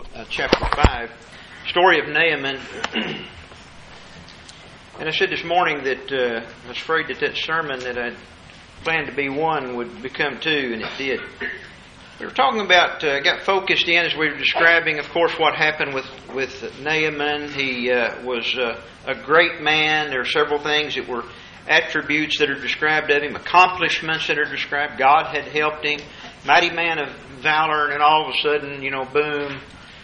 chapter 5, story of Naaman. And I said this morning that I was afraid that sermon that I'd planned to be one would become two, and it did. We were talking about, got focused in as we were describing, of course, what happened with Naaman. He was a great man. There are several things that were attributes that are described of him, accomplishments that are described. God had helped him, mighty man of valor, and then all of a sudden, boom.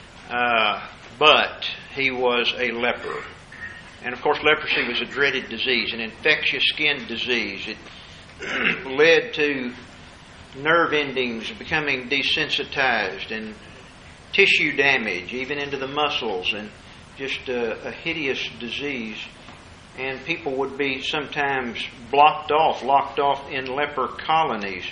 But he was a leper. And of course, leprosy was a dreaded disease, an infectious skin disease. It led to nerve endings becoming desensitized and tissue damage, even into the muscles, and just a hideous disease. And people would be sometimes locked off in leper colonies.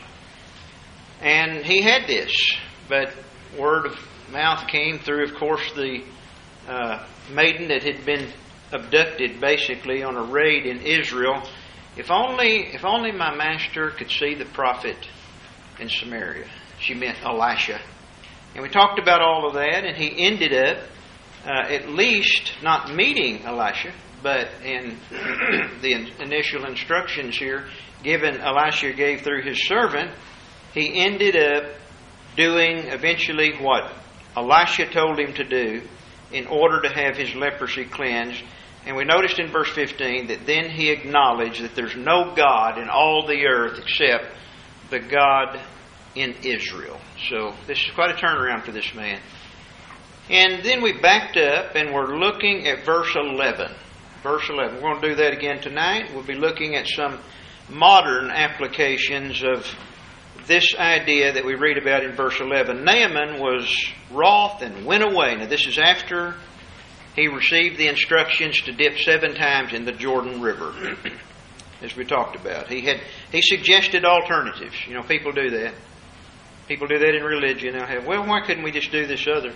And he had this, but word of mouth came through, of course, the maiden that had been abducted basically on a raid in Israel. If only my master could see the prophet in Samaria. She meant Elisha. And we talked about all of that, and he ended up at least not meeting Elisha, but in the initial instructions here given, Elisha gave through his servant, he ended up doing eventually what Elisha told him to do in order to have his leprosy cleansed. And we noticed in verse 15 that then he acknowledged that there's no God in all the earth except the God in Israel. So this is quite a turnaround for this man. And then we backed up and we're looking at verse 11. Verse 11. We're going to do that again tonight. We'll be looking at some modern applications of this idea that we read about in verse 11. Naaman was wroth and went away. Now this is after he received the instructions to dip 7 times in the Jordan River, as we talked about. He suggested alternatives. People do that. People do that in religion. They'll have, why couldn't we just do this other?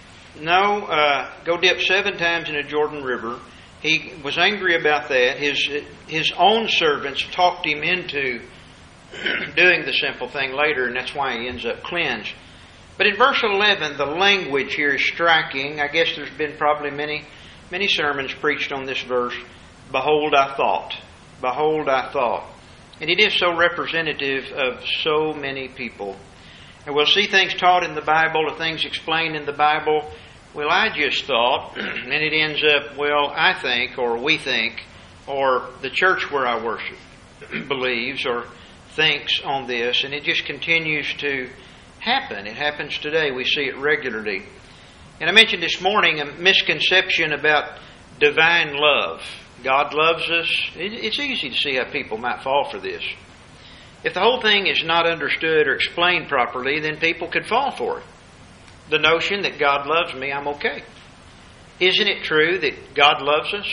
No, go dip 7 times in a Jordan River. He was angry about that. His own servants talked him into doing the simple thing later, and that's why he ends up cleansed. But in verse 11, the language here is striking. I guess there's been probably many sermons preached on this verse. Behold, I thought. Behold, I thought. And it is so representative of so many people. And we'll see things taught in the Bible or things explained in the Bible. Well, I just thought, and it ends up, well, I think, or we think, or the church where I worship believes or thinks on this, and it just continues to happen. It happens today. We see it regularly. And I mentioned this morning a misconception about divine love. God loves us. It's easy to see how people might fall for this. If the whole thing is not understood or explained properly, then people could fall for it. The notion that God loves me, I'm okay. Isn't it true that God loves us?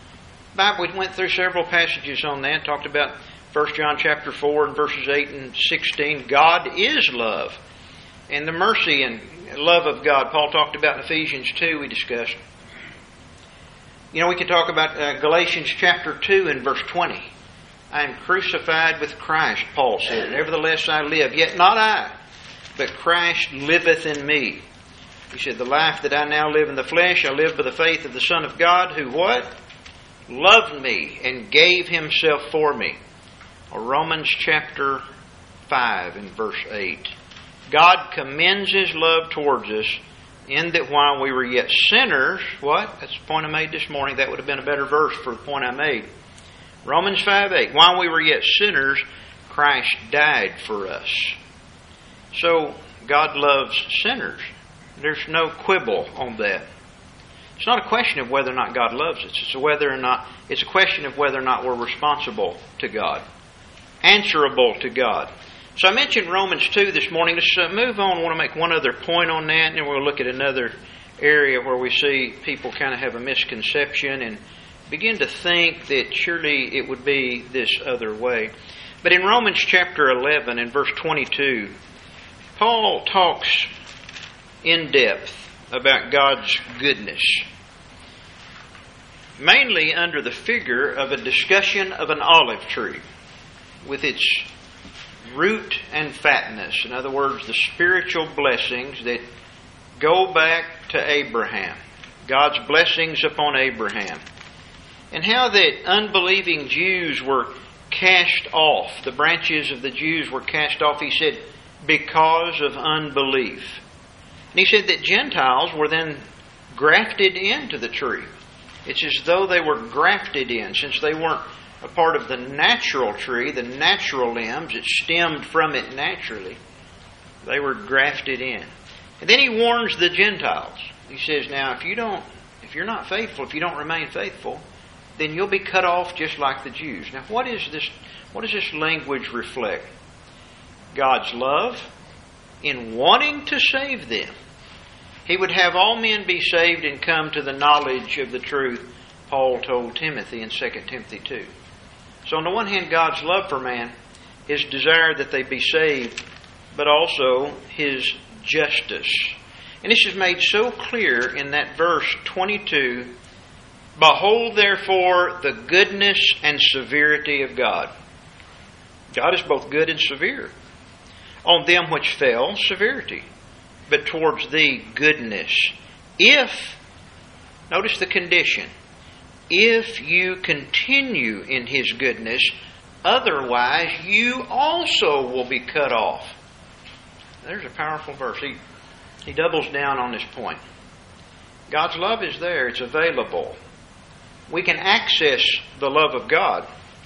We went through several passages on that, talked about 1 John chapter 4 and verses 8 and 16. God is love. And the mercy and love of God, Paul talked about in Ephesians 2, we discussed. We could talk about Galatians chapter 2 and verse 20. I am crucified with Christ, Paul said. Nevertheless I live, yet not I, but Christ liveth in me. He said, the life that I now live in the flesh, I live by the faith of the Son of God, who what? Loved me and gave himself for me. Or Romans chapter 5 and verse 8. God commends his love towards us in that while we were yet sinners, what? That's the point I made this morning. That would have been a better verse for the point I made. Romans 5:8. While we were yet sinners, Christ died for us. So God loves sinners. There's no quibble on that. It's not a question of whether or not God loves us. It's a question of whether or not we're responsible to God, answerable to God. So I mentioned Romans 2 this morning. Let's move on. I want to make one other point on that, and then we'll look at another area where we see people kind of have a misconception and begin to think that surely it would be this other way. But in Romans chapter 11 and verse 22, Paul talks in depth about God's goodness, mainly under the figure of a discussion of an olive tree with its root and fatness. In other words, the spiritual blessings that Go back to Abraham. God's blessings upon Abraham. And how that unbelieving Jews were cast off. The branches of the Jews were cast off, he said, because of unbelief. And he said that Gentiles were then grafted into the tree. It's as though they were grafted in, since they weren't a part of the natural tree, the natural limbs, it stemmed from it naturally. They were grafted in. And then he warns the Gentiles. He says, now, if you're not faithful, if you don't remain faithful, then you'll be cut off just like the Jews. Now, what does this language reflect? God's love in wanting to save them. He would have all men be saved and come to the knowledge of the truth, Paul told Timothy in 2 Timothy 2. So on the one hand, God's love for man, His desire that they be saved, but also His justice. And this is made so clear in that verse 22, behold therefore the goodness and severity of God. God is both good and severe. On them which fell, severity, but towards thee, goodness. If, notice the condition, if you continue in His goodness, otherwise you also will be cut off. There's a powerful verse. He doubles down on this point. God's love is there. It's available. We can access the love of God,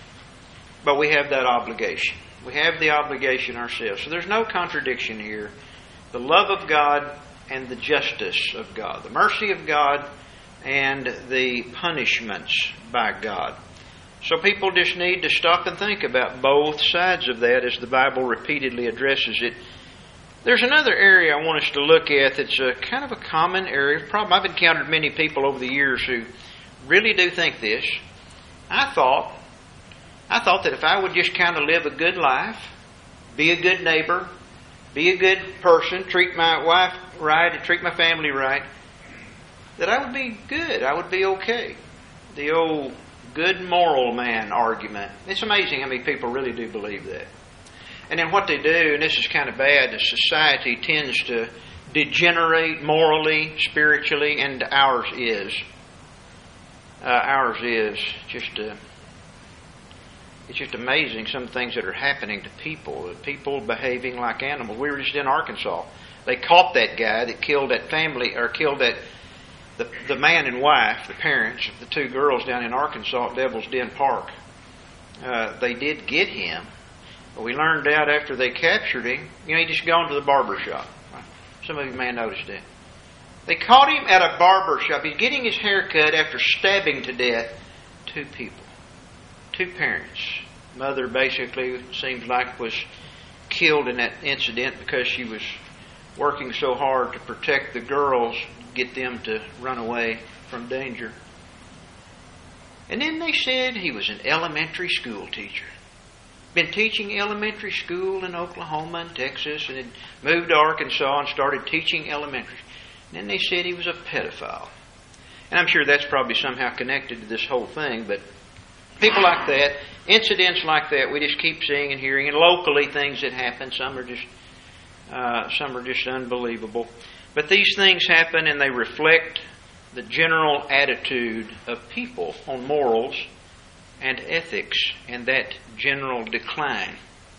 but we have that obligation. We have the obligation ourselves. So there's no contradiction here. The love of God and the justice of God. The mercy of God and the punishments by God. So people just need to stop and think about both sides of that as the Bible repeatedly addresses it. There's another area I want us to look at that's a kind of a common area of problem. I've encountered many people over the years who really do think this. I thought that if I would just kind of live a good life, be a good neighbor, be a good person, treat my wife right, and treat my family right, that I would be good. I would be okay. The old good moral man argument. It's amazing how many people really do believe that. And then what they do, and this is kind of bad, is society tends to degenerate morally, spiritually, and ours is. It's just amazing some things that are happening to people. People behaving like animals. We were just in Arkansas. They caught that guy that killed that family, or killed that the man and wife, the parents of the two girls down in Arkansas at Devil's Den Park. They did get him, but we learned out after they captured him, he just gone to the barber shop. Some of you may have noticed that. They caught him at a barber shop. He's getting his hair cut after stabbing to death two people, two parents. Mother basically seems like was killed in that incident because she was working so hard to protect the girls, get them to run away from danger. And then they said he was an elementary school teacher. Been teaching elementary school in Oklahoma and Texas, and had moved to Arkansas and started teaching elementary. And then they said he was a pedophile. And I'm sure that's probably somehow connected to this whole thing, but people like that, incidents like that, we just keep seeing and hearing, and locally things that happen. Some are just unbelievable. But these things happen, and they reflect the general attitude of people on morals and ethics, and that general decline.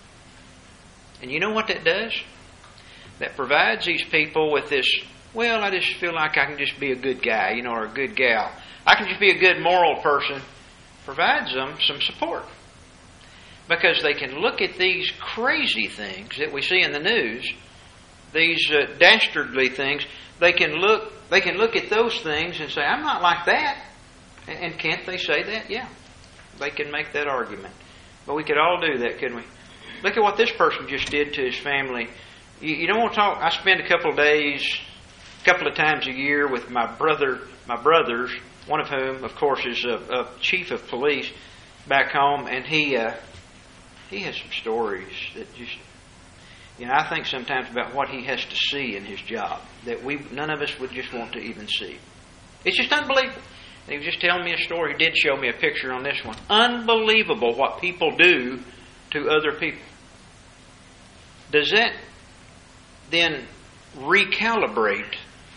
And you know what that does? That provides these people with this, well, I just feel like I can just be a good guy, or a good gal. I can just be a good moral person. Provides them some support. Because they can look at these crazy things that we see in the news, these dastardly things, they can look at those things and say, I'm not like that. And can't they say that? Yeah. They can make that argument. But we could all do that, couldn't we? Look at what this person just did to his family. You don't want to talk. I spend a couple of days, a couple of times a year with my brothers, one of whom, of course, is a chief of police back home, and he has some stories that just, I think sometimes about what he has to see in his job that none of us would just want to even see. It's just unbelievable. And he was just telling me a story. He did show me a picture on this one. Unbelievable what people do to other people. Does that then recalibrate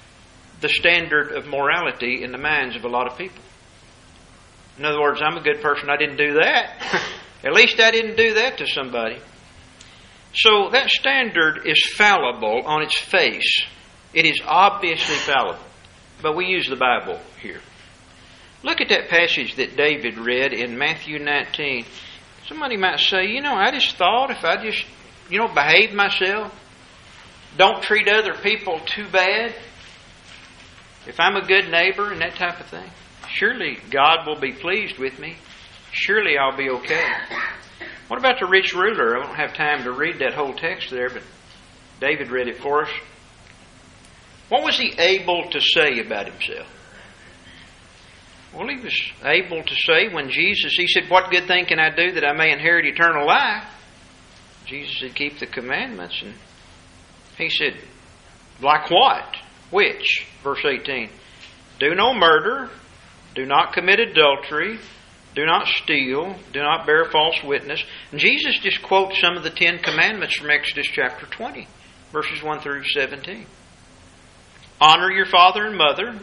the standard of morality in the minds of a lot of people. In other words, I'm a good person, I didn't do that. At least I didn't do that to somebody. So that standard is fallible on its face. It is obviously fallible. But we use the Bible here. Look at that passage that David read in Matthew 19. Somebody might say, I just thought if I just, behave myself, don't treat other people too bad, if I'm a good neighbor and that type of thing, surely God will be pleased with me. Surely I'll be okay. What about the rich ruler? I don't have time to read that whole text there, but David read it for us. What was he able to say about himself? Well, he was able to say when he said, what good thing can I do that I may inherit eternal life? Jesus said, keep the commandments. And he said, like what? Which? Verse 18. Do no murder. Do not commit adultery. Do not steal. Do not bear false witness. And Jesus just quotes some of the 10 commandments from Exodus chapter 20, verses 1 through 17. Honor your father and mother.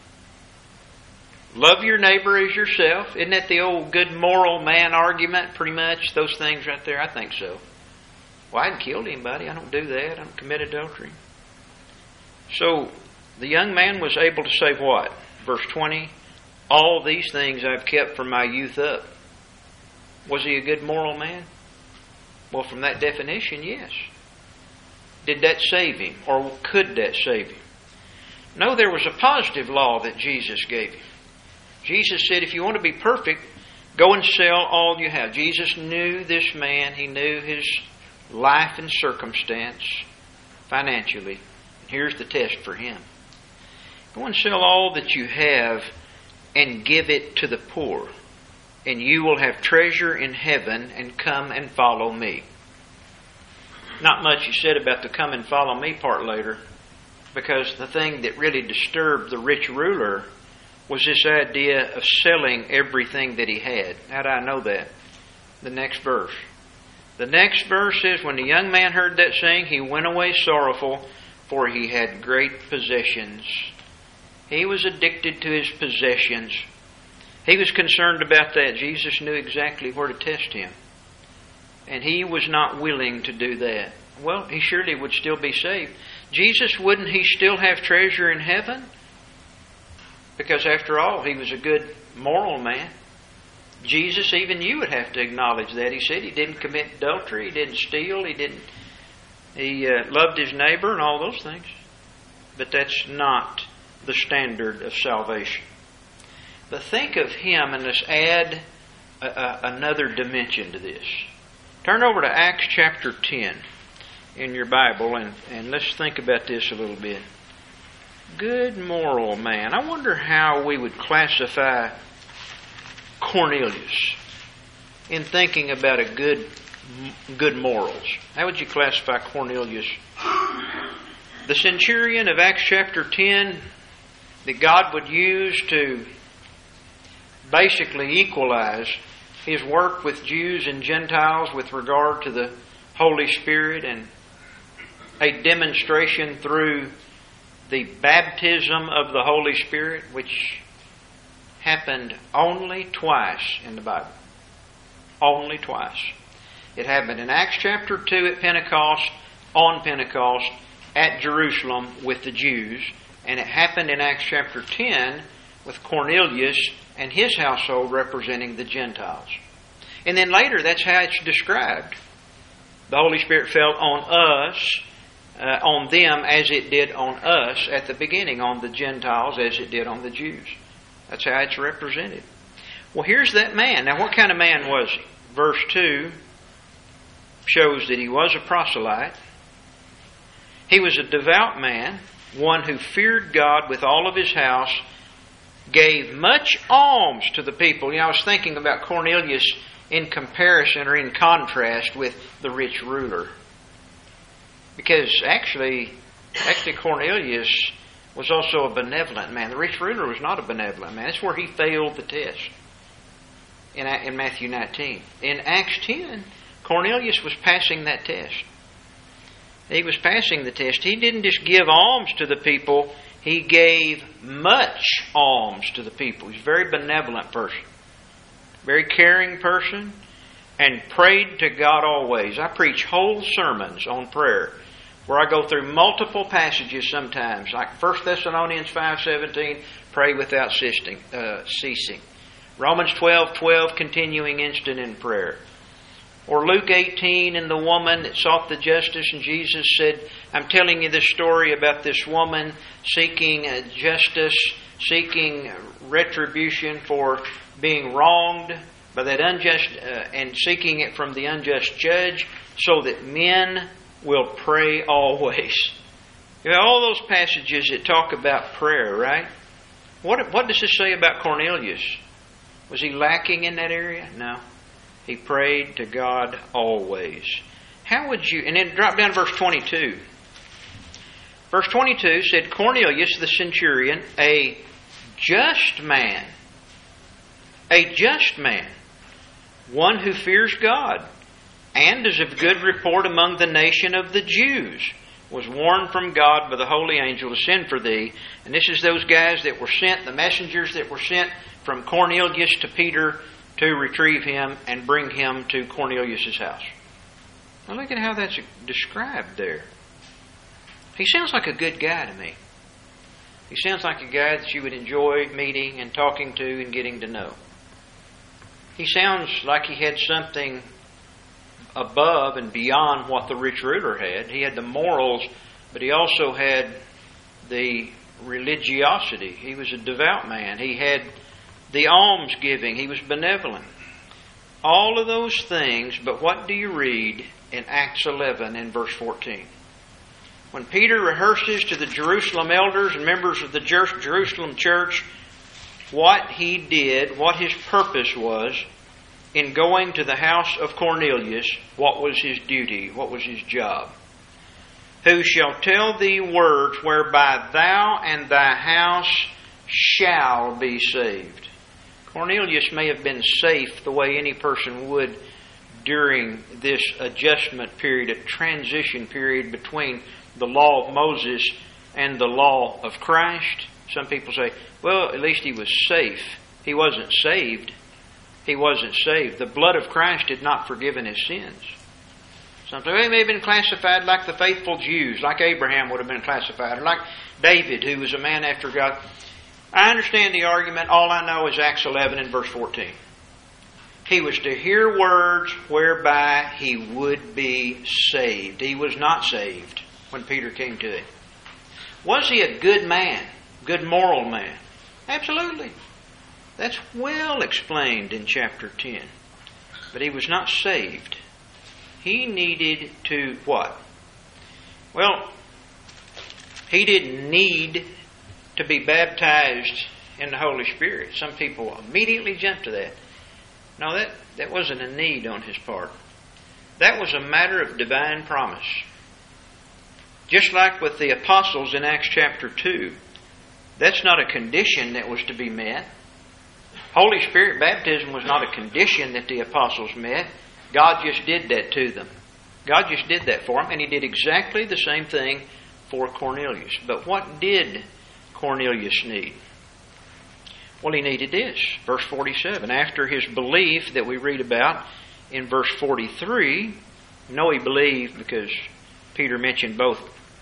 Love your neighbor as yourself. Isn't that the old good moral man argument, pretty much? Those things right there? I think so. Well, I hadn't killed anybody. I don't do that. I don't commit adultery. So, the young man was able to say what? Verse 20, all these things I've kept from my youth up. Was he a good moral man? Well, from that definition, yes. Did that save him? Or could that save him? No, there was a positive law that Jesus gave him. Jesus said, if you want to be perfect, go and sell all you have. Jesus knew this man. He knew his life and circumstance financially. Here's the test for him. Go and sell all that you have and give it to the poor, and you will have treasure in heaven, and come and follow me. Not much is said about the come and follow me part later, because the thing that really disturbed the rich ruler was this idea of selling everything that he had. How do I know that? The next verse. The next verse says, when the young man heard that saying, he went away sorrowful, for he had great possessions. He was addicted to his possessions. He was concerned about that. Jesus knew exactly where to test him. And he was not willing to do that. Well, he surely would still be saved. Jesus, wouldn't he still have treasure in heaven? Because after all, he was a good moral man. Jesus, even you would have to acknowledge that. He said he didn't commit adultery, he didn't steal, he loved his neighbor and all those things. But that's not the standard of salvation. But think of him, and let's add another dimension to this. Turn over to Acts chapter 10 in your Bible, and let's think about this a little bit. Good moral man. I wonder how we would classify Cornelius in thinking about a good morals. How would you classify Cornelius? The centurion of Acts chapter 10 that God would use to basically equalize his work with Jews and Gentiles with regard to the Holy Spirit, and a demonstration through the baptism of the Holy Spirit, which happened only twice in the Bible. Only twice. It happened in Acts chapter 2 at Pentecost, on Pentecost, at Jerusalem with the Jews, and it happened in Acts chapter 10 with Cornelius and his household representing the Gentiles. And then later, that's how it's described. The Holy Spirit fell on us, on them as it did on us at the beginning, on the Gentiles as it did on the Jews. That's how it's represented. Well, here's that man. Now, what kind of man was he? Verse 2 shows that he was a proselyte. He was a devout man, one who feared God with all of his house, gave much alms to the people. I was thinking about Cornelius in comparison or in contrast with the rich ruler. Because actually Cornelius was also a benevolent man. The rich ruler was not a benevolent man. That's where he failed the test in Matthew 19. In Acts 10, Cornelius was passing that test. He was passing the test. He didn't just give alms to the people. He gave much alms to the people. He's a very benevolent person, very caring person, and prayed to God always. I preach whole sermons on prayer where I go through multiple passages sometimes, like 1 Thessalonians 5:17, pray without ceasing. Romans 12:12, continuing instant in prayer. Or Luke 18 and the woman that sought the justice, and Jesus said, I'm telling you this story about this woman seeking justice, seeking retribution for being wronged by that unjust, and seeking it from the unjust judge, so that men will pray always. You know, all those passages that talk about prayer, right? What does this say about Cornelius? Was he lacking in that area? No. He prayed to God always. How would you... And then drop down to verse 22. Verse 22 said, Cornelius the centurion, a just man, one who fears God, and is of good report among the nation of the Jews, was warned from God by the holy angel to send for thee. And this is those guys that were sent, the messengers that were sent from Cornelius to Peter to retrieve him and bring him to Cornelius' house. Now look at how that's described there. He sounds like a good guy to me. He sounds like a guy that you would enjoy meeting and talking to and getting to know. He sounds like he had something above and beyond what the rich ruler had. He had the morals, but he also had the religiosity. He was a devout man. He had the alms giving. He was benevolent. All of those things, but what do you read in Acts 11 and verse 14? When Peter rehearses to the Jerusalem elders and members of the Jerusalem church what he did, what his purpose was in going to the house of Cornelius, what was his duty, what was his job? Who shall tell thee words whereby thou and thy house shall be saved. Cornelius may have been safe the way any person would during this adjustment period, a transition period between the law of Moses and the law of Christ. Some people say, well, at least he was safe. He wasn't saved. He wasn't saved. The blood of Christ had not forgiven his sins. Some say, well, he may have been classified like the faithful Jews, like Abraham would have been classified, or like David, who was a man after God. I understand the argument. All I know is Acts 11 and verse 14. He was to hear words whereby he would be saved. He was not saved when Peter came to him. Was he a good man? Good moral man? Absolutely. That's well explained in chapter 10. But he was not saved. He needed to what? Well, he didn't need to be baptized in the Holy Spirit. Some people immediately jump to that. No, that wasn't a need on his part. That was a matter of divine promise. Just like with the apostles in Acts chapter 2, that's not a condition that was to be met. Holy Spirit baptism was not a condition that the apostles met. God just did that to them. God just did that for them, and He did exactly the same thing for Cornelius. But what did Cornelius need? Well, he needed this. Verse 47. After his belief that we read about in verse 43, you know he believed because Peter mentioned both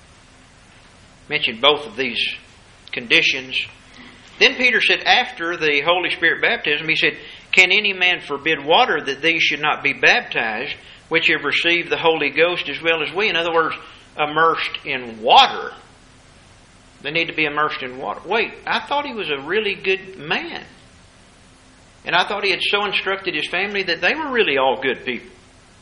of these conditions. Then Peter said, after the Holy Spirit baptism, he said, can any man forbid water that these should not be baptized, which have received the Holy Ghost as well as we? In other words, immersed in water. They need to be immersed in water. Wait, I thought he was a really good man. And I thought he had so instructed his family that they were really all good people.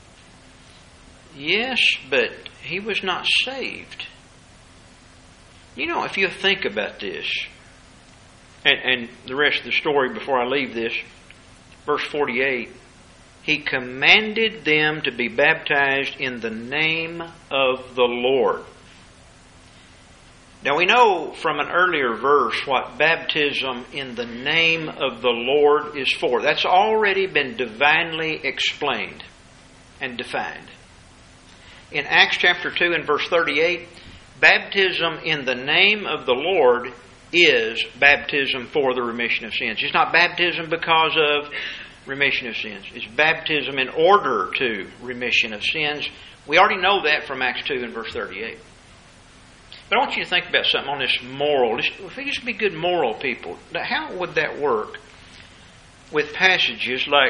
Yes, but he was not saved. You know, if you think about this, and the rest of the story before I leave this, verse 48, he commanded them to be baptized in the name of the Lord. Now we know from an earlier verse what baptism in the name of the Lord is for. That's already been divinely explained and defined. In Acts chapter 2 and verse 38, Baptism in the name of the Lord is baptism for the remission of sins. It's not baptism because of remission of sins. It's baptism in order to remission of sins. We already know that from Acts 2 and verse 38. But I want you to think about something on this moral. If we just be good moral people, how would that work with passages like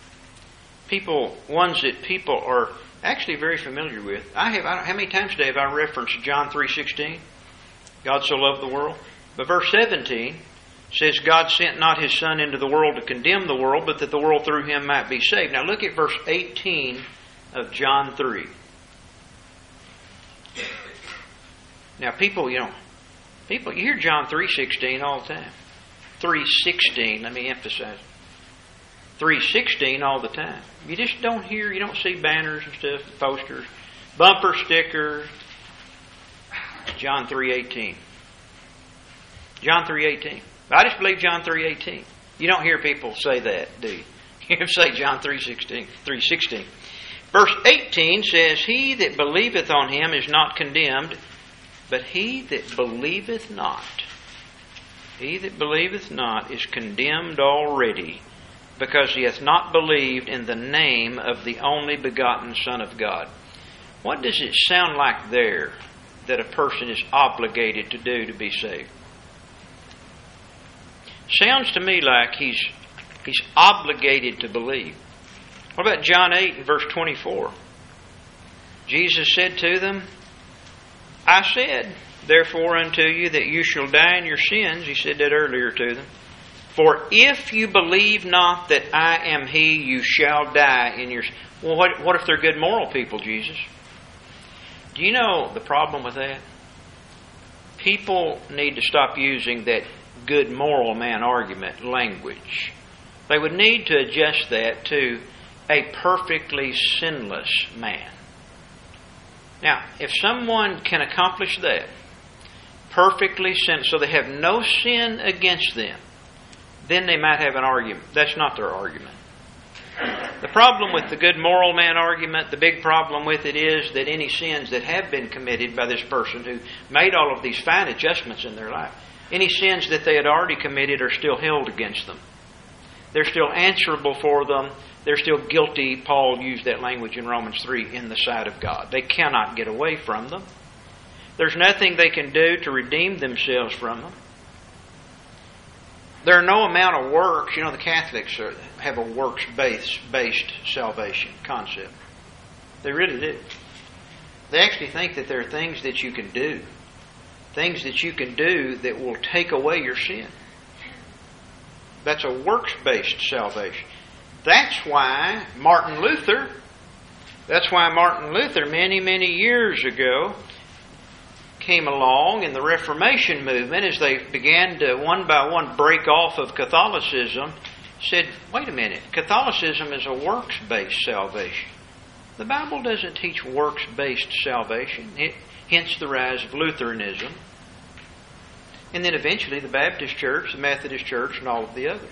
ones that people are actually very familiar with? How many times today have I referenced John 3:16? God so loved the world. But verse 17 says, God sent not His Son into the world to condemn the world, but that the world through Him might be saved. Now look at verse 18 of John 3. Now people, you hear John 3:16 all the time. 3:16, let me emphasize. 3:16 all the time. You just don't see banners and stuff, posters, bumper stickers. John 3:18. John 3:18. I just believe John 3:18. You don't hear people say that, do you? You hear them say John 3:16. Verse 18 says, He that believeth on Him is not condemned, but he that believeth not is condemned already, because he hath not believed in the name of the only begotten Son of God. What does it sound like there that a person is obligated to do to be saved? Sounds to me like he's obligated to believe. What about John 8 and verse 24? Jesus said to them, I said, therefore unto you, that you shall die in your sins. He said that earlier to them. For if you believe not that I am He, you shall die in your sins. Well, what if they're good moral people, Jesus? Do you know the problem with that? People need to stop using that good moral man argument language. They would need to adjust that to a perfectly sinless man. Now, if someone can accomplish that, perfectly sinless, so they have no sin against them, then they might have an argument. That's not their argument. The problem with the good moral man argument, the big problem with it is that any sins that have been committed by this person who made all of these fine adjustments in their life, any sins that they had already committed are still held against them. They're still answerable for them. They're still guilty. Paul used that language in Romans 3, in the sight of God. They cannot get away from them. There's nothing they can do to redeem themselves from them. There are no amount of works. The Catholics have a works-based salvation concept. They really do. They actually think that there are things that you can do. Things that you can do that will take away your sin. That's a works-based salvation. That's why Martin Luther many, many years ago came along in the Reformation movement as they began to one by one break off of Catholicism, said, wait a minute, Catholicism is a works-based salvation. The Bible doesn't teach works-based salvation, hence the rise of Lutheranism. And then eventually the Baptist Church, the Methodist Church, and all of the others.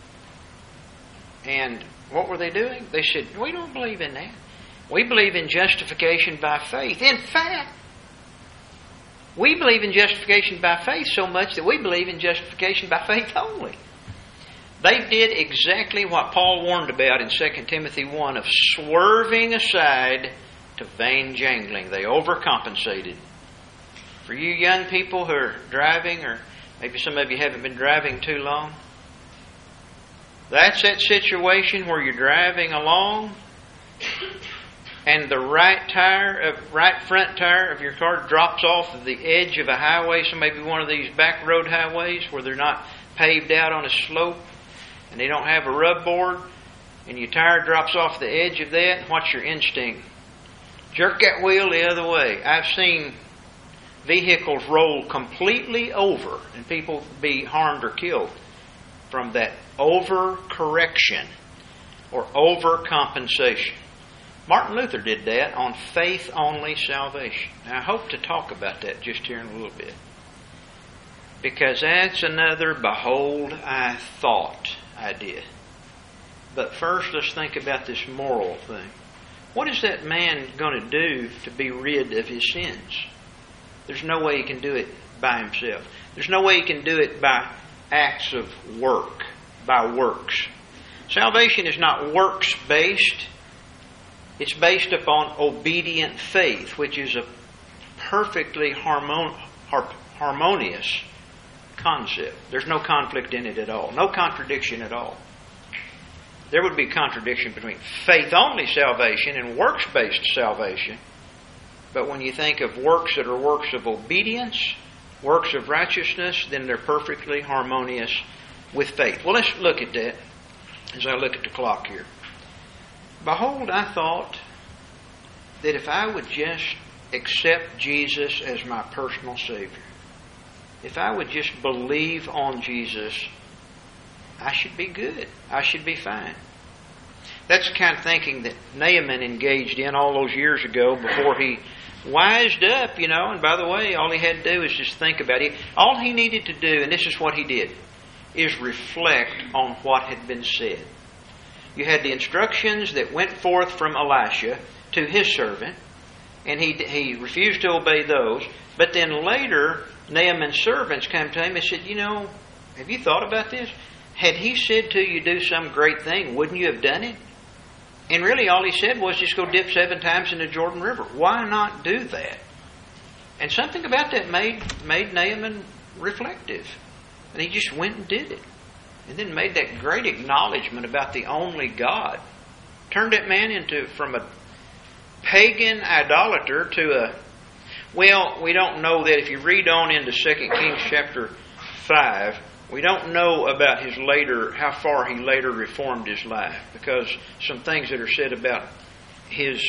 And what were they doing? They said, we don't believe in that. We believe in justification by faith. In fact, we believe in justification by faith so much that we believe in justification by faith only. They did exactly what Paul warned about in 2 Timothy 1 of swerving aside to vain jangling. They overcompensated. For you young people who are driving, or maybe some of you haven't been driving too long, that's that situation where you're driving along and the right front tire of your car drops off of the edge of a highway, so maybe one of these back road highways where they're not paved out on a slope and they don't have a rub board, and your tire drops off the edge of that. What's your instinct? Jerk that wheel the other way. I've seen vehicles roll completely over and people be harmed or killed from that overcorrection or overcompensation. Martin Luther did that on faith-only salvation. Now, I hope to talk about that just here in a little bit, because that's another behold, I thought idea. But first, let's think about this moral thing. What is that man going to do to be rid of his sins? There's no way he can do it by himself. There's no way he can do it by acts of work, by works. Salvation is not works-based. It's based upon obedient faith, which is a perfectly harmonious concept. There's no conflict in it at all. No contradiction at all. There would be contradiction between faith-only salvation and works-based salvation. But when you think of works that are works of obedience, works of righteousness, then they're perfectly harmonious with faith. Well, let's look at that as I look at the clock here. Behold, I thought that if I would just accept Jesus as my personal Savior, if I would just believe on Jesus, I should be good. I should be fine. That's the kind of thinking that Naaman engaged in all those years ago before he wised up, and by the way, all he had to do is just think about it. All he needed to do, and this is what he did, is reflect on what had been said. You had the instructions that went forth from Elisha to his servant, and he refused to obey those. But then later, Naaman's servants came to him and said, have you thought about this? Had he said to you, do some great thing, wouldn't you have done it? And really all he said was just go dip 7 times in the Jordan River. Why not do that? And something about that made Naaman reflective. And he just went and did it. And then made that great acknowledgement about the only God. Turned that man from a pagan idolater to we don't know that. If you read on into 2 Kings chapter 5, we don't know about how far he later reformed his life, because some things that are said about his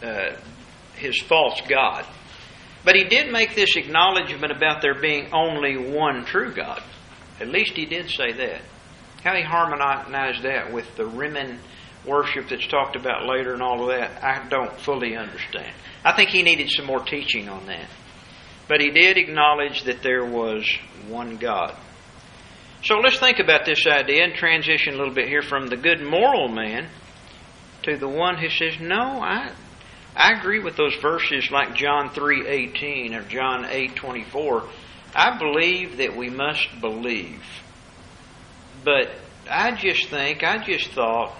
false god. But he did make this acknowledgement about there being only one true God. At least he did say that. How he harmonized that with the Rimmon worship that's talked about later and all of that, I don't fully understand. I think he needed some more teaching on that. But he did acknowledge that there was one God. So let's think about this idea and transition a little bit here from the good moral man to the one who says, no, I agree with those verses like John 3:18 or John 8:24. I believe that we must believe. But I just thought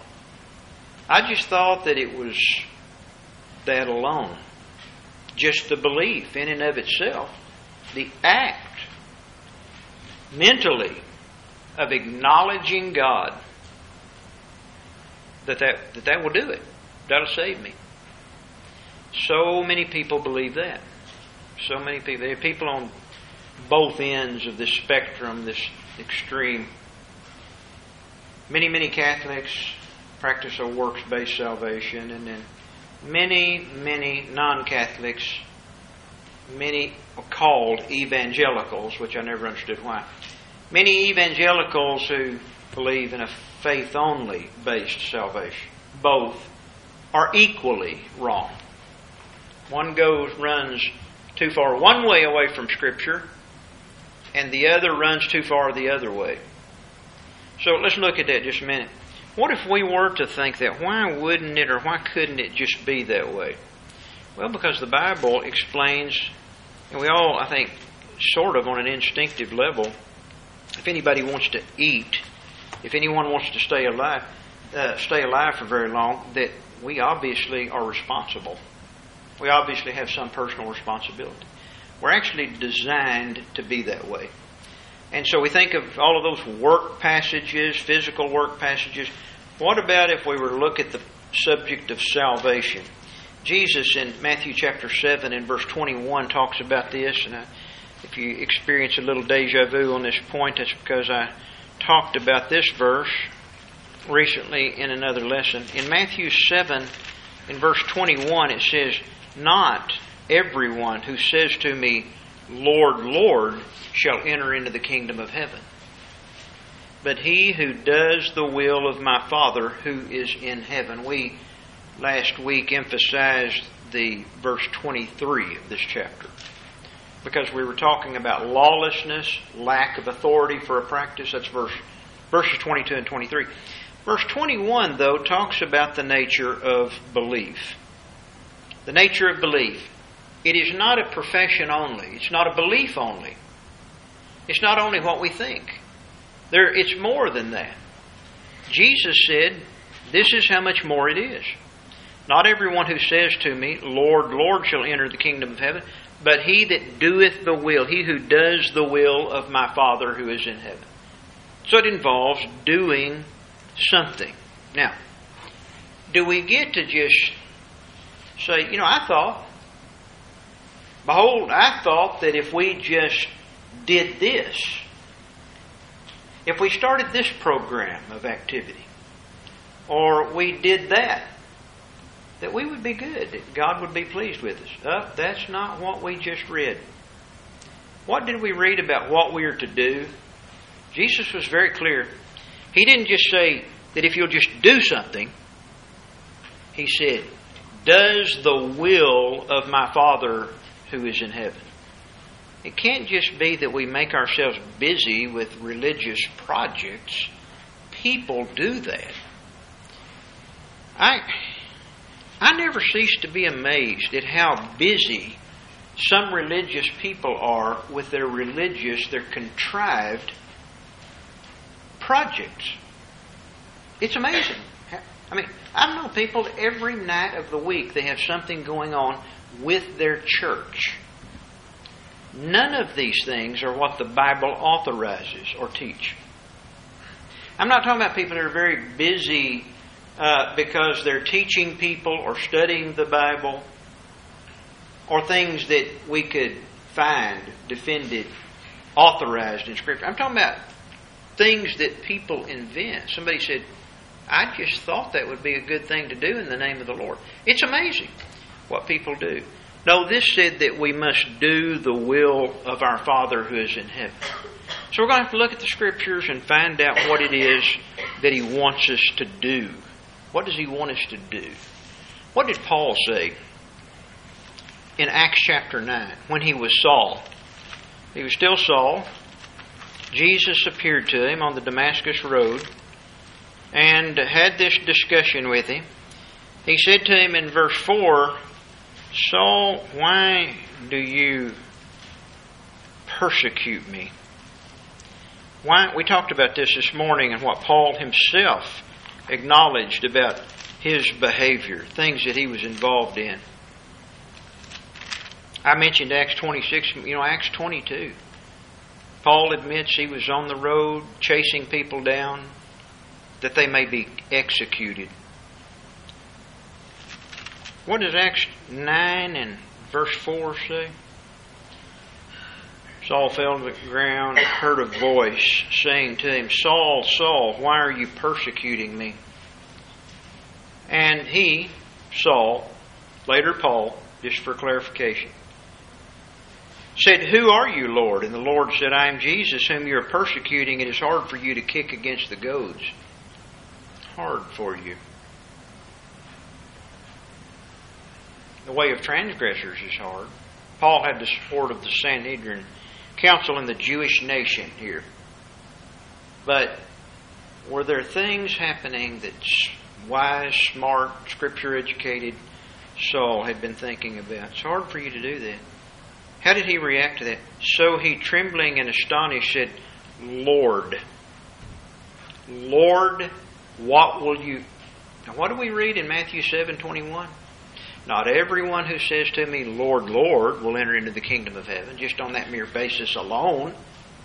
that it was that alone. Just the belief in and of itself. The act mentally of acknowledging God, that will do it. That'll save me. So many people believe that. So many people. There are people on both ends of this spectrum, this extreme. Many Catholics practice a works-based salvation, and then many non-Catholics, many are called evangelicals, which I never understood why. Many evangelicals who believe in a faith-only based salvation. Both are equally wrong. One runs too far one way away from Scripture, and the other runs too far the other way. So let's look at that just a minute. What if we were to think that? Why wouldn't it or why couldn't it just be that way? Well, because the Bible explains, and we all, I think, sort of on an instinctive level, if anybody wants to eat, if anyone wants to stay alive for very long, that we obviously are responsible. We obviously have some personal responsibility. We're actually designed to be that way. And so we think of all of those work passages, physical work passages. What about if we were to look at the subject of salvation? Jesus in Matthew chapter 7 and verse 21 talks about this. And if you experience a little deja vu on this point, that's because I talked about this verse recently in another lesson. In Matthew 7 in verse 21 it says, "Not everyone who says to me, 'Lord, Lord,' shall enter into the kingdom of heaven, but he who does the will of my Father who is in heaven." We last week emphasized the verse 23 of this chapter because we were talking about lawlessness, lack of authority for a practice. That's verses 22 and 23. Verse 21, though, talks about the nature of belief. The nature of belief. It is not a profession only. It's not a belief only. It's not only what we think. It's more than that. Jesus said, this is how much more it is. Not everyone who says to me, Lord, Lord, shall enter the kingdom of heaven, but he that doeth the will, he who does the will of my Father who is in heaven. So it involves doing something. Now, do we get to just say, behold, I thought that if we just did this, if we started this program of activity, or we did that we would be good, that God would be pleased with us. That's not what we just read. What did we read about what we are to do? Jesus was very clear. He didn't just say that if you'll just do something. He said, does the will of my Father who is in heaven. It can't just be that we make ourselves busy with religious projects. People do that. I never cease to be amazed at how busy some religious people are with their contrived projects. It's amazing. I know people every night of the week, they have something going on with their church. None of these things are what the Bible authorizes or teach. I'm not talking about people who are very busy because they're teaching people or studying the Bible, or things that we could find defended, authorized in Scripture. I'm talking about things that people invent. Somebody said, I just thought that would be a good thing to do in the name of the Lord. It's amazing what people do. No, this said that we must do the will of our Father who is in heaven. So we're going to have to look at the Scriptures and find out what it is that He wants us to do. What does He want us to do? What did Paul say in Acts chapter 9 when he was Saul? He was still Saul. Jesus appeared to him on the Damascus road and had this discussion with him. He said to him in verse 4, Saul, why do you persecute me? We talked about this morning and what Paul himself acknowledged about his behavior, things that he was involved in. I mentioned Acts 26, Acts 22. Paul admits he was on the road chasing people down that they may be executed. What does Acts 9 and verse 4 say? Saul fell to the ground and heard a voice saying to him, Saul, Saul, why are you persecuting me? And he, Saul, later Paul, just for clarification, said, Who are you, Lord? And the Lord said, I am Jesus, whom you are persecuting. It is hard for you to kick against the goads. Hard for you. The way of transgressors is hard. Paul had the support of the Sanhedrin council in the Jewish nation here. But were there things happening that wise, smart, Scripture-educated Saul had been thinking about? It's hard for you to do that. How did he react to that? So he, trembling and astonished, said, Lord, Lord, what will you... Now what do we read in Matthew 7:21? Not everyone who says to me, Lord, Lord, will enter into the kingdom of heaven, just on that mere basis alone.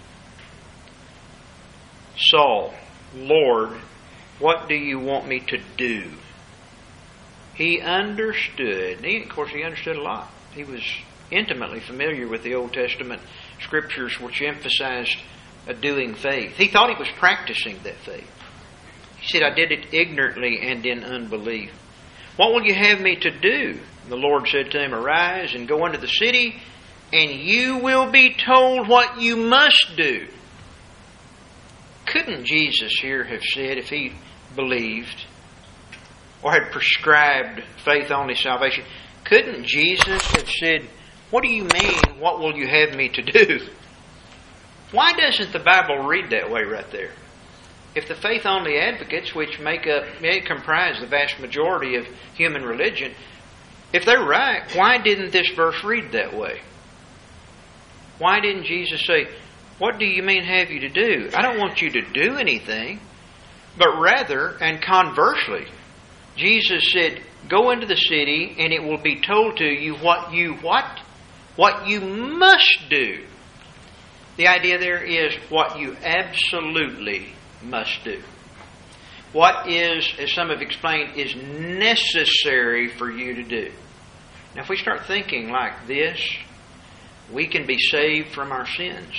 Saul, Lord, what do you want me to do? He understood. Of course, he understood a lot. He was intimately familiar with the Old Testament Scriptures which emphasized a doing faith. He thought he was practicing that faith. He said, I did it ignorantly and in unbelief. What will you have me to do? And the Lord said to him, Arise and go into the city, and you will be told what you must do. Couldn't Jesus here have said, if he believed or had prescribed faith-only salvation, couldn't Jesus have said, What do you mean, what will you have me to do? Why doesn't the Bible read that way right there? If the faith-only advocates, which comprise the vast majority of human religion, If they're right, why didn't this verse read that way? Why didn't Jesus say, what do you mean have you to do? I don't want you to do anything. But rather, and conversely, Jesus said, go into the city and it will be told to you what you must do. The idea there is what you absolutely must do. What is, as some have explained, is necessary for you to do. Now, if we start thinking like this, we can be saved from our sins.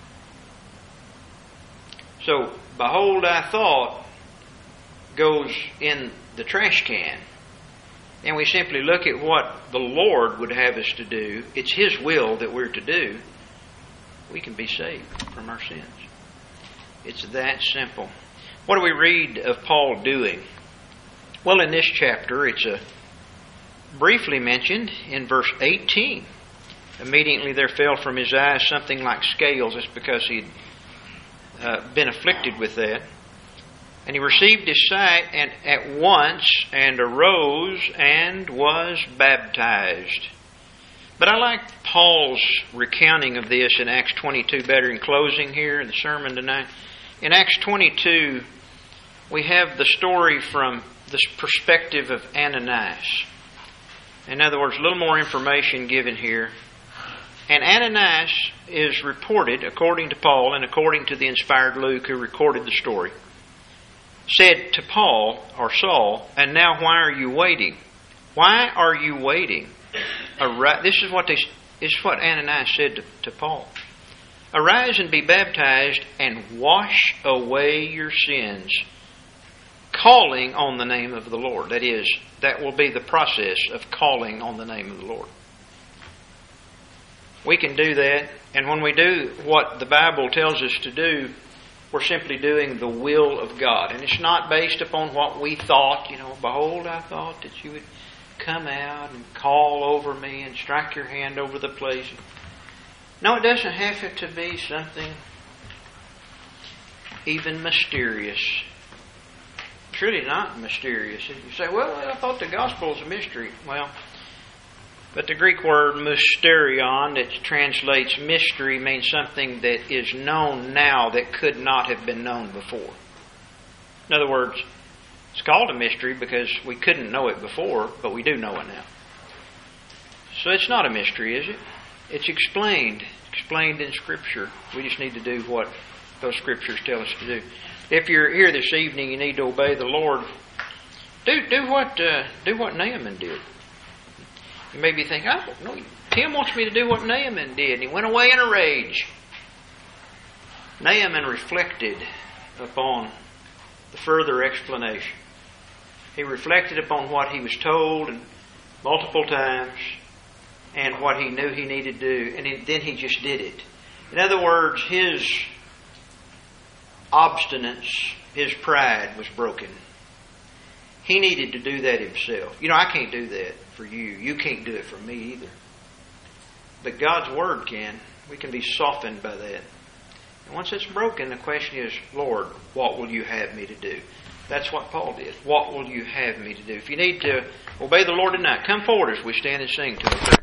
So, behold, I thought goes in the trash can. And we simply look at what the Lord would have us to do. It's His will that we're to do. We can be saved from our sins. It's that simple. What do we read of Paul doing? Well, in this chapter, it's briefly mentioned in verse 18. Immediately there fell from his eyes something like scales. That's because he'd been afflicted with that. And he received his sight and at once and arose and was baptized. But I like Paul's recounting of this in Acts 22 better in closing here in the sermon tonight. In Acts 22, we have the story from the perspective of Ananias. In other words, a little more information given here. And Ananias is reported, according to Paul and according to the inspired Luke who recorded the story, said to Paul, or Saul, and now why are you waiting? Why are you waiting? This is what Ananias said to Paul. Arise and be baptized and wash away your sins, calling on the name of the Lord. That is, that will be the process of calling on the name of the Lord. We can do that, and when we do what the Bible tells us to do, we're simply doing the will of God. And it's not based upon what we thought. Behold, I thought that you would come out and call over me and strike your hand over the place. No, it doesn't have to be something even mysterious. It's really not mysterious. You say, well, I thought the gospel was a mystery. Well, but the Greek word mysterion that translates mystery means something that is known now that could not have been known before. In other words, it's called a mystery because we couldn't know it before, but we do know it now. So it's not a mystery, is it? It's explained in Scripture. We just need to do what those Scriptures tell us to do. If you're here this evening, you need to obey the Lord. Do what Naaman did. You may be thinking, oh, no, Tim wants me to do what Naaman did. And he went away in a rage. Naaman reflected upon the further explanation. He reflected upon what he was told and multiple times and what he knew he needed to do. And then he just did it. In other words, his obstinance, his pride was broken. He needed to do that himself. I can't do that for you. You can't do it for me either. But God's Word can. We can be softened by that. And once it's broken, the question is, Lord, what will you have me to do? That's what Paul did. What will you have me to do? If you need to obey the Lord tonight, come forward as we stand and sing to Him.